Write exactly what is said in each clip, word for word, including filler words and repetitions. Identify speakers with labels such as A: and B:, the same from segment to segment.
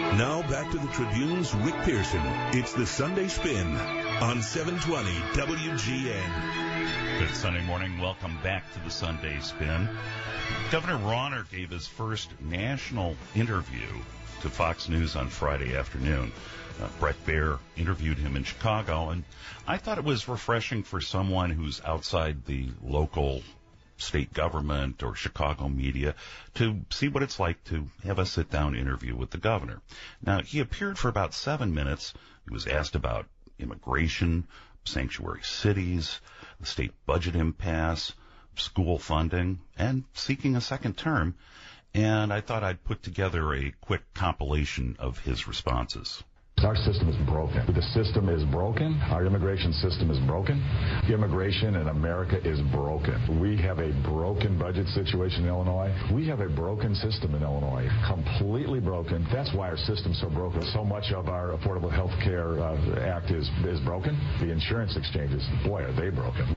A: Now back to the Tribune's Rick Pearson. It's the Sunday Spin on seven twenty W G N.
B: Good Sunday morning. Welcome back to the Sunday Spin. Governor Rauner gave his first national interview to Fox News on Friday afternoon. Uh, Bret Baier interviewed him in Chicago, and I thought it was refreshing for someone who's outside the local state government or Chicago media to see what it's like to have a sit-down interview with the governor. Now, he appeared for about seven minutes. He was asked about immigration, sanctuary cities, the state budget impasse, school funding, and seeking a second term. And I thought I'd put together a quick compilation of his responses.
C: Our system is broken. The system is broken. Our immigration system is broken. Immigration in America is broken. We have a broken budget situation in Illinois. We have a broken system in Illinois. Completely broken. That's why our system's so broken. So much of our Affordable Health Care uh, Act is, is broken. The insurance exchanges, boy, are they broken.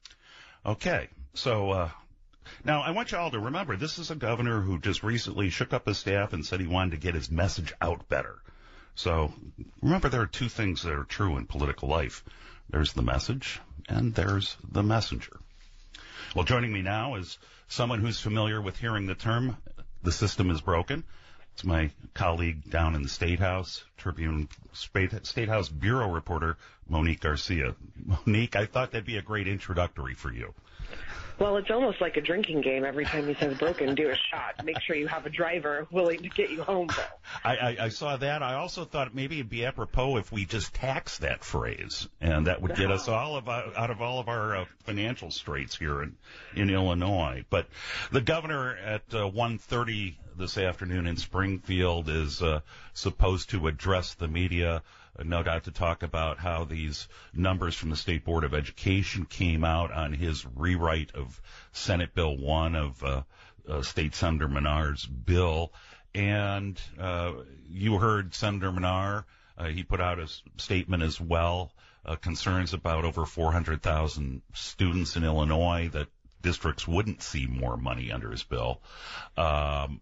B: Okay, so uh, now I want you all to remember, this is a governor who just recently shook up his staff and said he wanted to get his message out better. So remember, there are two things that are true in political life. There's the message, and there's the messenger. Well, joining me now is someone who's familiar with hearing the term, the system is broken. It's my colleague down in the State House, Tribune State House Bureau reporter, Monique Garcia. Monique, I thought that'd be a great introductory for you.
D: Well, it's almost like a drinking game. Every time he says broken, do a shot. Make sure you have a driver willing to get you home, though.
B: I, I, I saw that. I also thought maybe it'd be apropos if we just tax that phrase, and that would get us all of, out of all of our uh, financial straits here in, in Illinois. But the governor at uh, one thirty this afternoon in Springfield is uh, supposed to address the media, no doubt to talk about how these numbers from the State Board of Education came out on his rewrite of Senate Bill one of uh, uh, State Senator Menard's bill. And uh, you heard Senator Menard. Uh, he put out a statement as well, uh, concerns about over four hundred thousand students in Illinois, that districts wouldn't see more money under his bill. Um,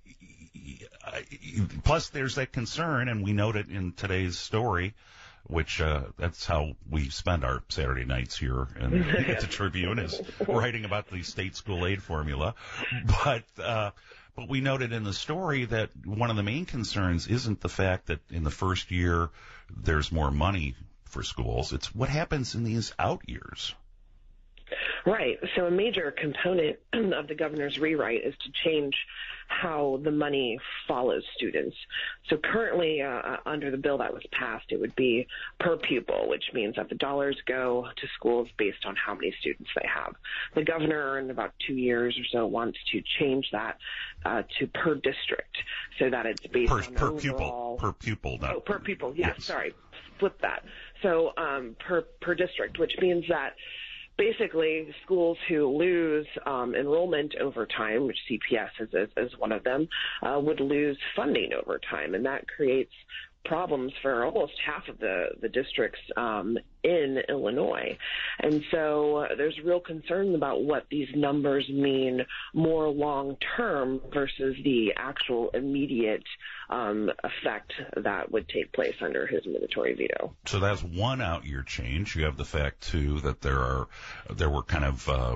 B: Plus, there's that concern, and we note it in today's story, which uh, that's how we spend our Saturday nights here in, at the Tribune, is writing about the state school aid formula. But uh, but we noted in the story that one of the main concerns isn't the fact that in the first year there's more money for schools. It's what happens in these out years.
D: Right. So a major component of the governor's rewrite is to change how the money follows students. So currently, uh, under the bill that was passed, it would be per pupil, which means that the dollars go to schools based on how many students they have. The governor, in about two years or so, wants to change that uh, to per district, so that it's based
B: per,
D: on
B: per
D: overall,
B: pupil. Per pupil. Not,
D: oh, per pupil. Yes,
B: yes. Sorry.
D: Flip that. So um, per per district, which means that basically, schools who lose um, enrollment over time, which C P S is, is, is one of them, uh, would lose funding over time, and that creates problems for almost half of the, the districts um, in Illinois. And so uh, there's real concern about what these numbers mean more long-term versus the actual immediate um, effect that would take place under his mandatory veto.
B: So that's one out-year change. You have the fact, too, that there are there were kind of uh,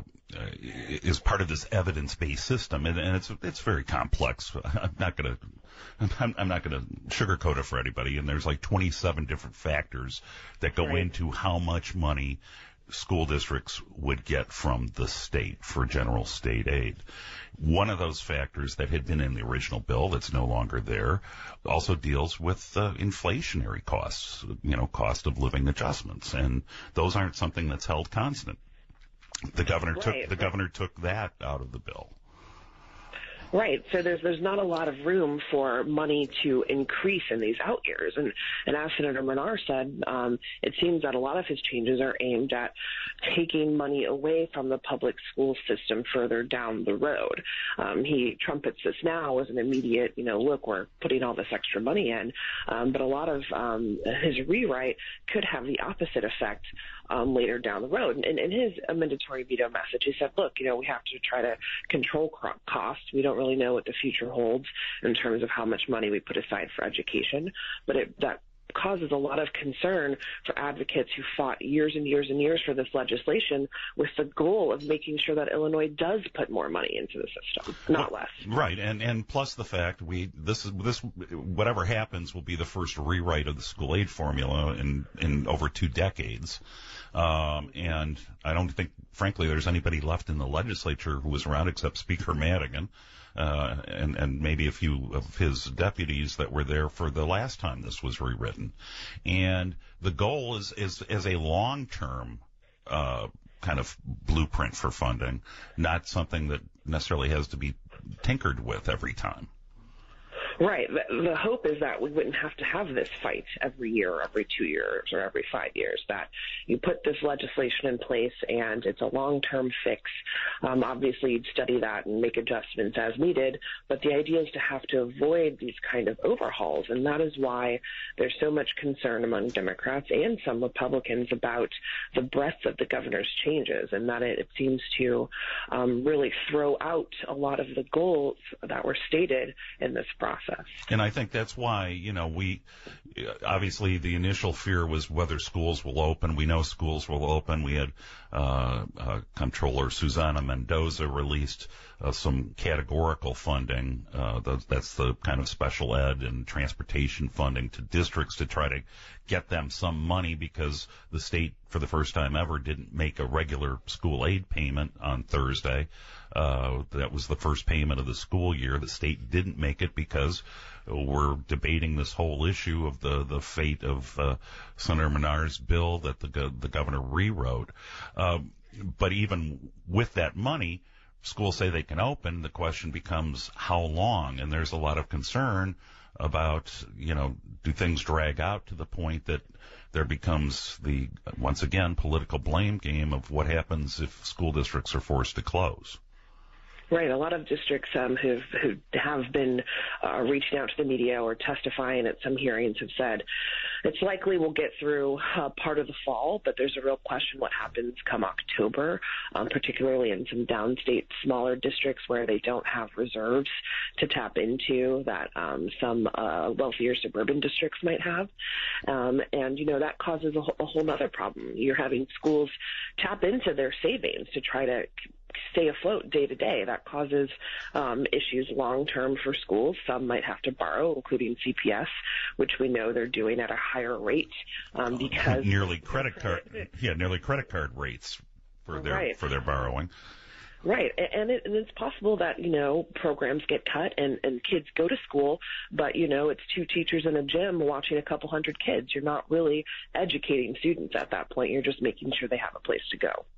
B: is part of this evidence-based system, and, and it's it's very complex. I'm not going to I'm, I'm not going to sugarcoat it for anybody. And there's like twenty-seven different factors that go
D: right.
B: into how much money school districts would get from the state for general state aid. One of those factors that had been in the original bill that's no longer there also deals with uh, inflationary costs, you know, cost of living adjustments, and those aren't something that's held constant. The governor
D: right.
B: took the governor took that out of the bill.
D: Right. So there's there's not a lot of room for money to increase in these out years. And, and as Senator Menard said, um, it seems that a lot of his changes are aimed at taking money away from the public school system further down the road. Um, he trumpets this now as an immediate, you know, look, we're putting all this extra money in. Um, but a lot of um, his rewrite could have the opposite effect um, later down the road. And in his mandatory veto message, he said, look, you know, we have to try to control costs. We don't really really know what the future holds in terms of how much money we put aside for education, but it, that causes a lot of concern for advocates who fought years and years and years for this legislation with the goal of making sure that Illinois does put more money into the system, not
B: well,
D: less.
B: Right, and and plus the fact we this is this whatever happens will be the first rewrite of the school aid formula in in over two decades. Um, and I don't think, frankly, there's anybody left in the legislature who was around except Speaker Madigan. Uh, and, and maybe a few of his deputies that were there for the last time this was rewritten. And the goal is, is, is a long-term, uh, kind of blueprint for funding, not something that necessarily has to be tinkered with every time.
D: Right. The, the hope is that we wouldn't have to have this fight every year or every two years or every five years, that you put this legislation in place and it's a long-term fix. Um, obviously, you'd study that and make adjustments as needed, but the idea is to have to avoid these kind of overhauls, and that is why there's so much concern among Democrats and some Republicans about the breadth of the governor's changes, and that it, it seems to um, really throw out a lot of the goals that were stated in this process.
B: And I think that's why, you know, we, obviously the initial fear was whether schools will open. We know schools will open. We had, uh, uh Comptroller Susana Mendoza released uh, some categorical funding. Uh, the, that's the kind of special ed and transportation funding to districts to try to get them some money because the state, for the first time ever, didn't make a regular school aid payment on Thursday. Uh, that was the first payment of the school year. The state didn't make it because we're debating this whole issue of the, the fate of uh, Senator Menard's bill that the, the governor rewrote. Uh, but even with that money, schools say they can open. The question becomes how long, and there's a lot of concern about, you know, do things drag out to the point that there becomes the, once again, political blame game of what happens if school districts are forced to close.
D: Right. A lot of districts um, who who have been uh, reaching out to the media or testifying at some hearings have said it's likely we'll get through uh, part of the fall, but there's a real question what happens come October, um, particularly in some downstate smaller districts where they don't have reserves to tap into that um, some uh, wealthier suburban districts might have. Um, and, you know, that causes a, whole, a whole other problem. You're having schools tap into their savings to try to stay afloat day to day. That causes um, issues long term for schools. Some might have to borrow, including C P S, which we know they're doing at a higher rate um, because
B: nearly credit card, yeah, nearly credit card rates for their
D: right.
B: for their borrowing.
D: Right, and, it, and it's possible that, you know, programs get cut and, and kids go to school, but, you know, it's two teachers in a gym watching a couple hundred kids. You're not really educating students at that point. You're just making sure they have a place to go.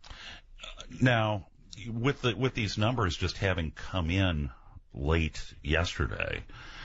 B: Now, with the with these numbers just having come in late yesterday,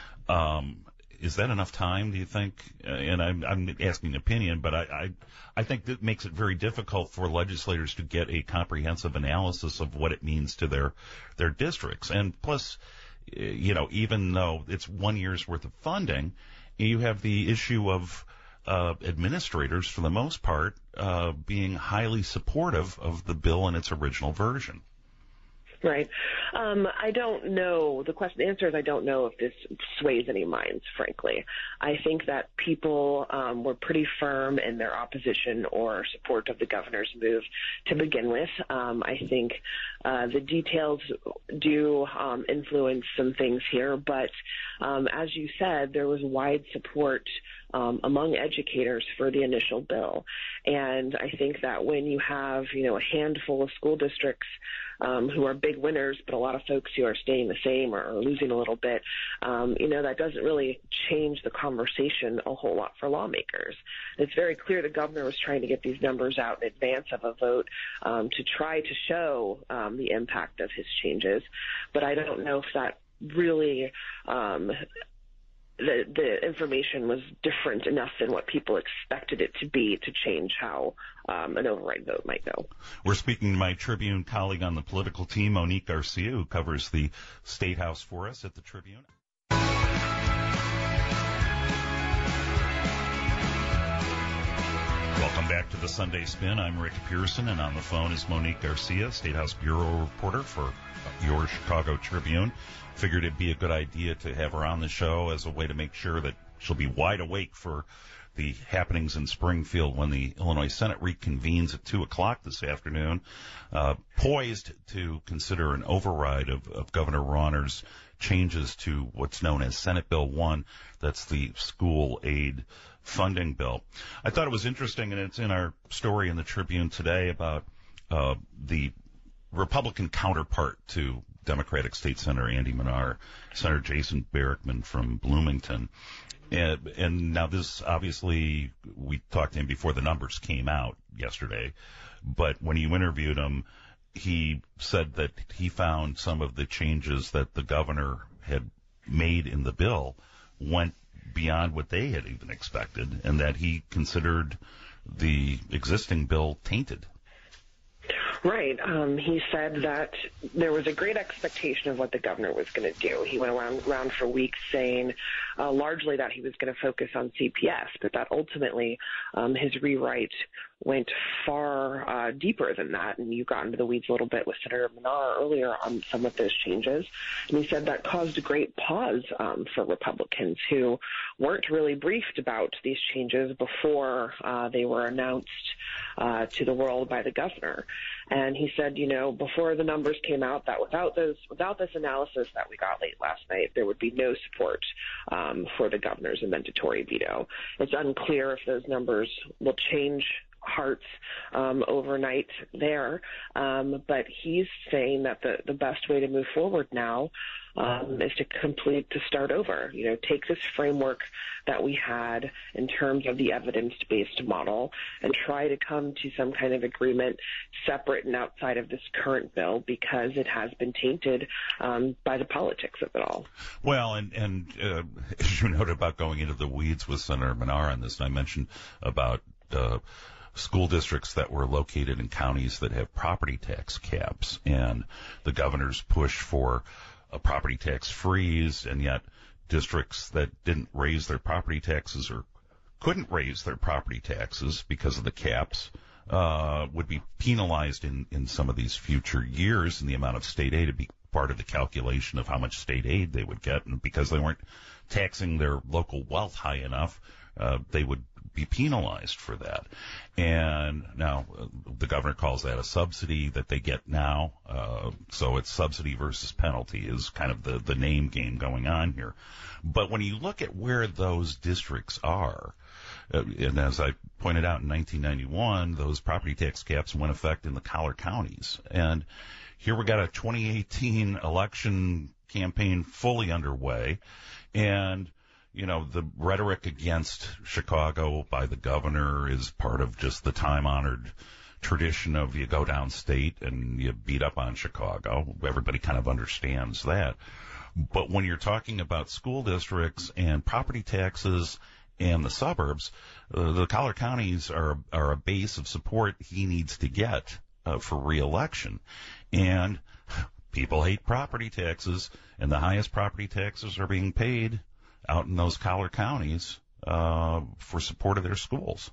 B: um, is that enough time, do you think? Uh, and I'm, I'm asking an opinion, but I, I I think that makes it very difficult for legislators to get a comprehensive analysis of what it means to their their districts. And plus, you know, even though it's one year's worth of funding, you have the issue of uh, administrators, for the most part, uh, being highly supportive of the bill in its original version.
D: Right. Um, I don't know. The question, the answer is I don't know if this sways any minds, frankly. I think that people um, were pretty firm in their opposition or support of the governor's move to begin with. Um, I think uh, the details do um, influence some things here, but um, as you said, there was wide support Um, among educators for the initial bill. And I think that when you have, you know, a handful of school districts um, who are big winners, but a lot of folks who are staying the same or, or losing a little bit, um, you know, that doesn't really change the conversation a whole lot for lawmakers. It's very clear the governor was trying to get these numbers out in advance of a vote um, to try to show um, the impact of his changes. But I don't know if that really um, The, the information was different enough than what people expected it to be to change how um, an override vote might go.
B: We're speaking to my Tribune colleague on the political team, Monique Garcia, who covers the State House for us at the Tribune. Welcome back to the Sunday Spin. I'm Rick Pearson, and on the phone is Monique Garcia, State House Bureau reporter for your Chicago Tribune. Figured it'd be a good idea to have her on the show as a way to make sure that she'll be wide awake for the happenings in Springfield when the Illinois Senate reconvenes at two o'clock this afternoon, uh, poised to consider an override of, of Governor Rauner's changes to what's known as Senate Bill one. That's the school aid funding bill. I thought it was interesting, and it's in our story in the Tribune today about uh, the Republican counterpart to Democratic State Senator Andy Manar, Senator Jason Barickman from Bloomington. And, and now this, obviously, we talked to him before the numbers came out yesterday, but when you interviewed him, he said that he found some of the changes that the governor had made in the bill went beyond what they had even expected, and that he considered the existing bill tainted.
D: Right. Um, he said that there was a great expectation of what the governor was going to do. He went around, around for weeks saying uh, largely that he was going to focus on C P S, but that ultimately um, his rewrite went far uh, deeper than that. And you got into the weeds a little bit with Senator Manar earlier on some of those changes. And he said that caused a great pause um, for Republicans who weren't really briefed about these changes before uh, they were announced uh, to the world by the governor. And he said, you know, before the numbers came out, that without those, without this analysis that we got late last night, there would be no support um, for the governor's amendatory veto. It's unclear if those numbers will change hearts um, overnight there, um, but he's saying that the, the best way to move forward now um, is to complete, to start over, you know, take this framework that we had in terms of the evidence-based model and try to come to some kind of agreement separate and outside of this current bill because it has been tainted um, by the politics of it all.
B: Well, and, and uh, as you noted about going into the weeds with Senator Manar on this, I mentioned about uh, school districts that were located in counties that have property tax caps, and the governor's push for a property tax freeze, and yet districts that didn't raise their property taxes or couldn't raise their property taxes because of the caps uh, would be penalized in, in some of these future years, and the amount of state aid would be part of the calculation of how much state aid they would get, and because they weren't taxing their local wealth high enough, uh, they would be penalized for that. And now uh, the governor calls that a subsidy that they get now. Uh, so it's subsidy versus penalty is kind of the, the name game going on here. But when you look at where those districts are, uh, and as I pointed out in nineteen ninety-one, those property tax caps went into effect in the collar counties. And here we got a twenty eighteen election campaign fully underway, and you know, the rhetoric against Chicago by the governor is part of just the time-honored tradition of you go downstate and you beat up on Chicago. Everybody kind of understands that. But when you're talking about school districts and property taxes and the suburbs, uh, the collar counties are, are a base of support he needs to get uh, for re-election. And people hate property taxes, and the highest property taxes are being paid out in those collar counties uh, for support of their schools.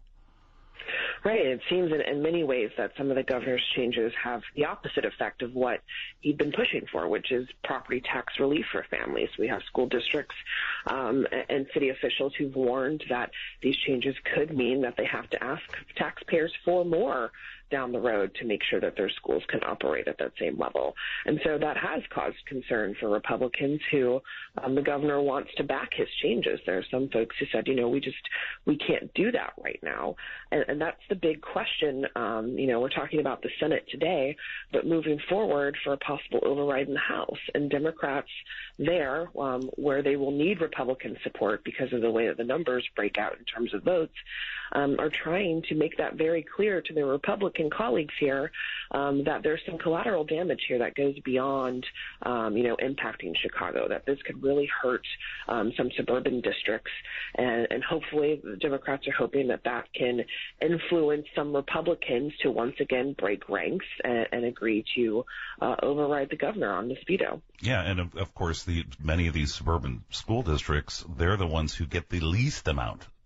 D: Right. It seems in, in many ways that some of the governor's changes have the opposite effect of what he'd been pushing for, which is property tax relief for families. We have school districts um, and city officials who've warned that these changes could mean that they have to ask taxpayers for more down the road to make sure that their schools can operate at that same level. And so that has caused concern for Republicans who um, the governor wants to back his changes. There are some folks who said, you know, we just, we can't do that right now. And, and that's the big question. Um, you know, we're talking about the Senate today, but moving forward for a possible override in the House. And Democrats there, um, where they will need Republican support because of the way that the numbers break out in terms of votes, um, are trying to make that very clear to their Republican colleagues here um, that there's some collateral damage here that goes beyond, um, you know, impacting Chicago, that this could really hurt um, some suburban districts. And, and hopefully the Democrats are hoping that that can influence some Republicans to once again break ranks and, and agree to uh, override the governor on this veto.
B: Yeah, and of, of course, the many of these suburban school districts, they're the ones who get the least amount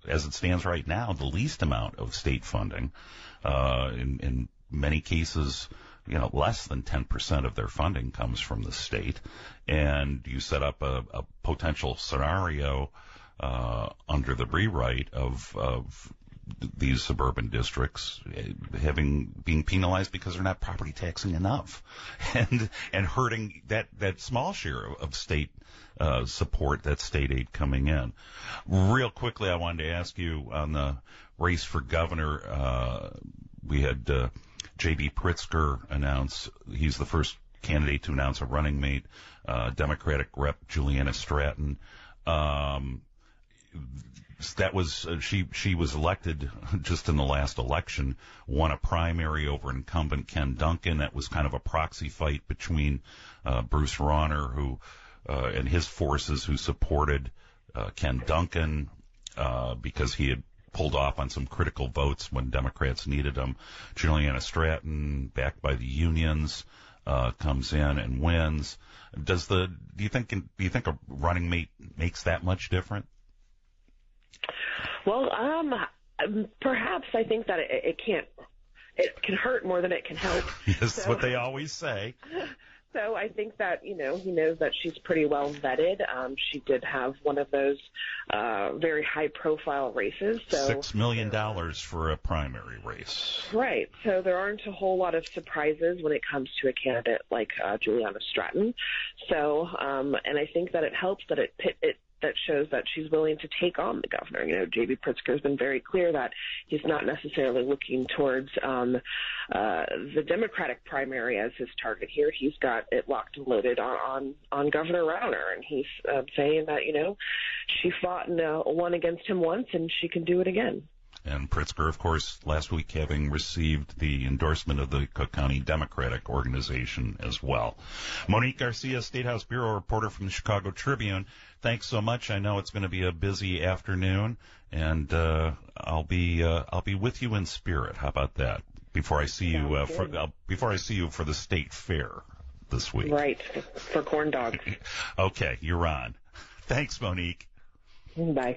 B: as it stands right now, the least amount of state funding. Uh, in, in many cases, you know, less than ten percent of their funding comes from the state. And you set up a, a potential scenario uh, under the rewrite of, of these suburban districts having being penalized because they're not property taxing enough, and and hurting that that small share of state uh, support, that state aid coming in. Real quickly, I wanted to ask you on the race for governor. Uh, we had uh, J B Pritzker announce he's the first candidate to announce a running mate. Uh, Democratic Rep Juliana Stratton. Um, That was uh, she. She was elected just in the last election. Won a primary over incumbent Ken Duncan. That was kind of a proxy fight between uh, Bruce Rauner, who uh, and his forces, who supported uh, Ken Duncan uh, because he had pulled off on some critical votes when Democrats needed him. Juliana Stratton, backed by the unions, uh, comes in and wins. Does the do you think do you think a running mate makes that much different?
D: Well, um, perhaps I think that it, it can't, it can hurt more than it can help.
B: That's
D: so,
B: what they always say.
D: So I think that, you know, he knows that she's pretty well vetted. Um, she did have one of those uh, very high-profile races. So,
B: Six million dollars for a primary race.
D: Right. So there aren't a whole lot of surprises when it comes to a candidate like uh, Juliana Stratton. So, um, and I think that it helps that it pit it. that shows that she's willing to take on the governor. You know, J B Pritzker has been very clear that he's not necessarily looking towards um, uh, the Democratic primary as his target here. He's got it locked and loaded on, on, on Governor Rauner, and he's uh, saying that, you know, she fought and uh, won against him once, and she can do it again.
B: And Pritzker, of course, last week having received the endorsement of the Cook County Democratic Organization as well. Monique Garcia, State House Bureau reporter from the Chicago Tribune, thanks so much. I know it's going to be a busy afternoon, and uh, I'll be uh, I'll be with you in spirit. How about that? Before I see you uh, for uh, before I see you for the state fair this week.
D: Right, for corn dogs.
B: Okay, you're on. Thanks, Monique.
D: Bye.